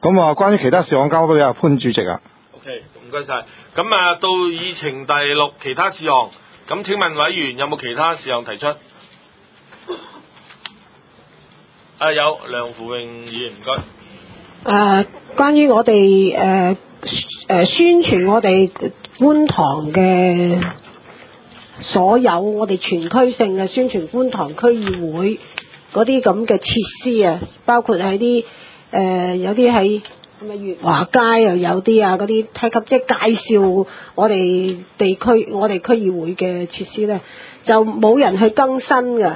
咁啊，關於其他事項交俾阿潘主席啊。 OK， 唔該晒。咁啊，到議程第6其他事項，咁請問委員有冇其他事項提出？有梁扶榮議員，唔該。 關於我哋宣傳我哋觀塘嘅所有我哋全區性嘅宣傳觀塘區議會嗰啲咁嘅設施啊，包括喺啲有啲喺係咪月華街又有啲啊，嗰啲梯級即係介紹我哋地區我哋區議會嘅設施咧，就冇人去更新㗎。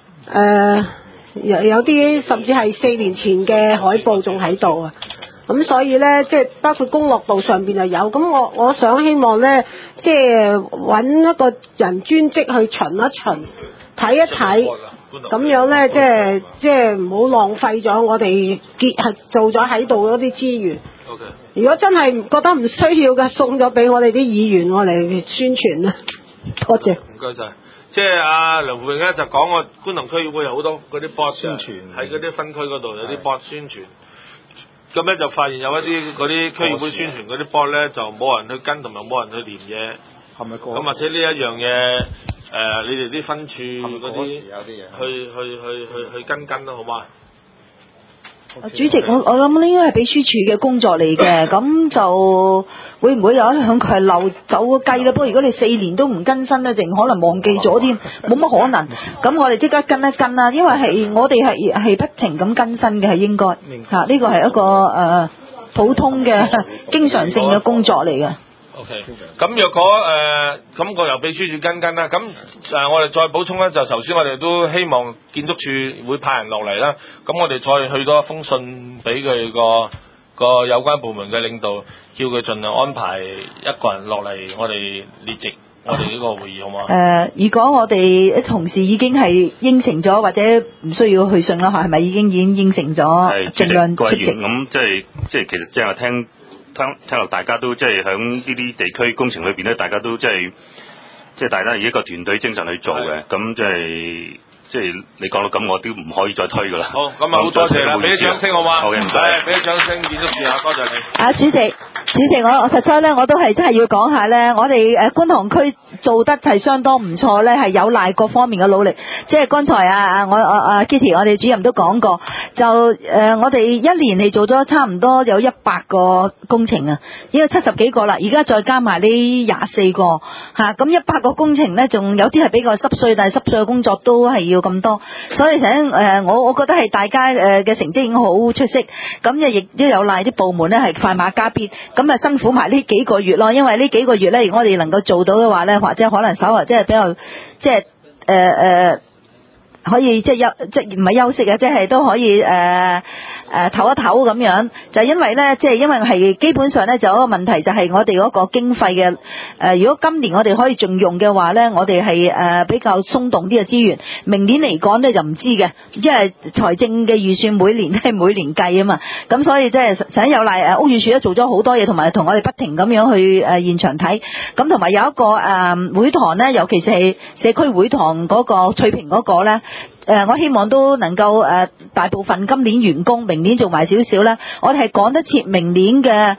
有啲甚至係4年前嘅海報仲喺度啊。咁所以咧，即係包括公樂道上邊就有。咁我想希望咧，即係揾一個人專職去巡一巡，睇一睇，咁樣咧，即係唔好浪費咗我哋做咗喺度嗰啲資源。 OK。如果真係覺得唔需要嘅，送咗俾我哋啲議員我嚟宣傳啦。多謝。 唔該晒。即係阿梁扶榮咧就講個觀塘區議會有好多嗰啲 board 宣傳喺嗰啲分區嗰度有啲 board 宣傳。咁咧就發現有一啲嗰啲區議會宣傳嗰啲 board 咧就冇人去跟同埋冇人去連嘢， 係咪過？ 咁或者呢一樣嘢你哋啲分處嗰啲去跟咯，好嘛？ 主席，我諗呢應該係秘書處嘅工作嚟嘅，咁就會唔會有一響佢係漏走個計啦？不過如果你4年都唔更新咧，淨可能忘記咗添，冇乜可能。咁我哋即刻跟一跟啦，因為係我哋係不停咁更新嘅，係應該嚇呢個係一個普通嘅經常性嘅工作嚟嘅。 OK， 咁若果咁我由秘書處跟啦，咁我哋再補充咧，就頭先我哋都希望建築署會派人落嚟啦，咁我哋再去多一封信俾佢個有關部門嘅領導，叫佢盡量安排一個人落嚟，我哋列席我哋呢個會議，好嗎？ 如果我哋同事已經係應承咗，或者唔需要去信啦，係咪已經應承咗，盡量出席？ 咁即係其實即係聽落大家都即係喺呢啲地區工程裏邊咧，大家都即係大家以一個團隊精神去做嘅，咁即係你講到咁，我都唔可以再推噶啦。 好，咁啊好多謝啦，俾啲掌聲好嘛？ 好嘅，唔該。 俾啲掌聲，建築署啊，多謝你。 主席，我實在咧，我都係真係要講下咧，我哋觀塘區做得係相當唔錯咧，係有賴各方面嘅努力。即係剛才Kitty 我哋主任都講過，就我哋一年係做咗差唔多有100個工程啊，已經70幾個啦，而家再加埋呢24個嚇，咁100個工程咧，仲有啲係比較濕碎，但係濕碎嘅工作都係要咁多，所以我覺得係大家嘅成績已經好出色，咁亦都有賴啲部門咧係快馬加鞭，咁啊辛苦埋呢幾個月咯，因為呢幾個月咧，如果我哋能夠做到嘅話咧，或者可能稍為即係比較即係可以即係唔係休息嘅，即係都可以唞一唞咁樣，就因為咧，即係因為係基本上咧，就有一個問題就係我哋嗰個經費嘅如果今年我哋可以仲用嘅話咧，我哋係比較鬆動啲嘅資源。明年嚟講咧就唔知嘅，因為財政嘅預算每年係每年計啊嘛，咁所以即係想有賴屋宇署都做咗好多嘢，同埋同我哋不停咁樣去現場睇，咁同埋有一個會堂咧，尤其是係社區會堂嗰個翠屏嗰個咧。我希望都能夠大部分今年完工，明年做埋少少啦。我哋係趕得切明年嘅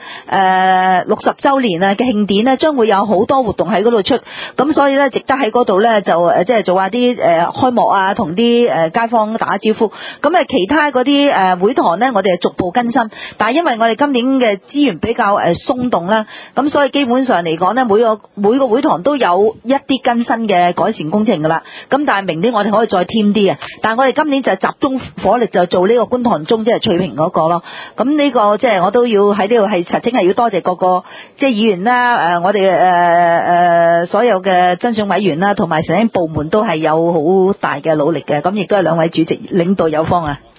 60週年嘅慶典咧，將會有好多活動喺嗰度出，咁所以咧值得喺嗰度咧就即係做下啲開幕啊，同啲街坊打招呼。咁其他嗰啲會堂咧，我哋係逐步更新，但係因為我哋今年嘅資源比較鬆動啦，咁所以基本上嚟講咧，每個會堂都有一啲更新嘅改善工程噶啦。咁但係明年我哋可以再添啲啊。但係我哋今年就集中火力就做呢個觀塘中即係翠屏嗰個咯。咁呢個即係我都要喺呢度係實情係要多謝各個即係議員啦，我哋所有嘅增選委員啦，同埋成啲部門都係有好大嘅努力嘅。咁亦都係兩位主席領導有方啊。